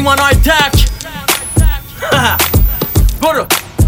پیمانای تک برو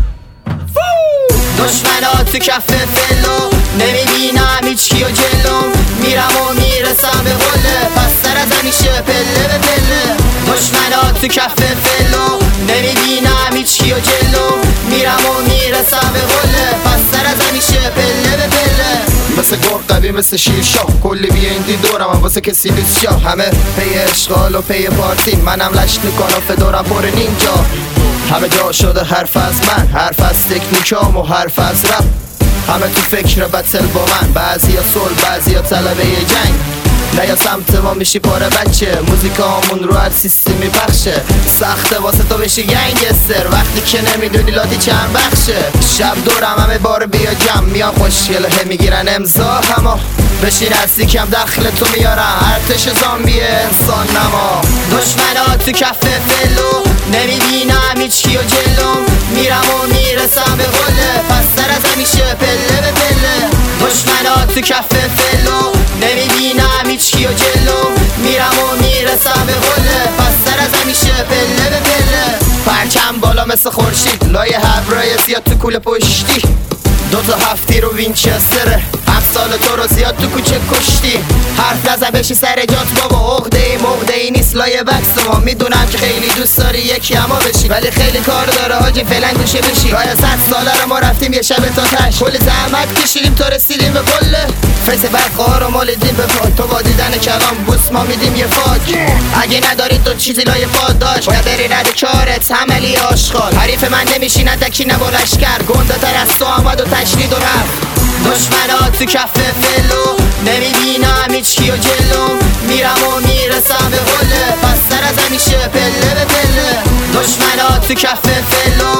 دشمنا تو کف فلو نمیبینم هیچ کیو جلوم میرم و میرسم به قله پس سر از همیشه پله به پله دشمنا تو کف فلو نمیبینم هیچ کیو جلوم میرم و میرسم به قله پس سر از همیشه پله به پله مثل گرگ قوی مثل شیر شاه کلی بی این دورم هم واسه کسی نیست شاه همه پی اشغال و پی پارتی منم لشت میکنم فدورم پر نینجا همه جا شده حرف از من حرف از تکنیکام و حرف از رپ همه تو فکر بتل با من بعضی ها صلح بعضی ها طلبه جنگ نه یا سمت ما میشی پاره بچه موزیکامون رو هر سیستی میپخشه سخته واسه تو بشی گنگستر وقتی که نمیدونی لاتی چند بخشه شب دورم همه بار بیا جمع میان خوشگله میگیرن امضا همه بشی نزدیکم دخل تو میارن ارتش زامبی انسان نما دشمنا تو کف فلو نمیبینم هیچ کیو جلوم میرم و میرسم به قله پس سر از همیشه پله به پله دشمنا تو کف فلو نمیبینم هیچ کیو جلوم میرم و میرسم به قله پس سر از همیشه پله به پله پرچم بالا مثل خورشید لای هبرای زیاد تو کوله پشتی دوتا هفتی رو وینچستره امثال تو رو زیاد تو کوچه کشتی حرف نزن بشی سر جات بابا عقده ای نیست لایه بکس ما میدونم که خیلی دوست داری یکی اما بشی ولی خیلی کار داره حاجی فعلا گوشه بشی رای 100 ساله رو ما رفتیم یه شب تا تش کلی زحمت کشیدیم تا رسیدیم به قله فیس بدخواه رو مالیدیم به پاک تو با دیدن کلام بوس ما میدیم یه فاک اگه نداری تو چیزی لایه پاد داشت باید بری رد کارت عملی آشغال حریف من نمیشی ندکی نبا لشکر گنده تر از تو آمد و تشنید و رفت دشمنا تو کف فلو نمیبینم هیچ کیو جلوم میرم و میرسم به قله پس سر از همیشه پله به پله دشمنا تو کف فلو